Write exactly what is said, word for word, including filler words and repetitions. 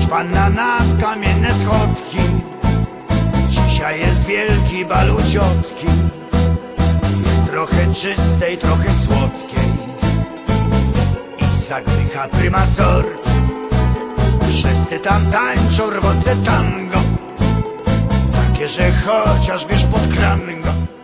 panna na kamienne schodki. Dzisiaj jest wielki bal u ciotki. Jest trochę czystej, trochę słodkiej i zagrycha prima sort. Wszyscy tam tańczą rwące tango, takie, że chociaż bierz pod krango.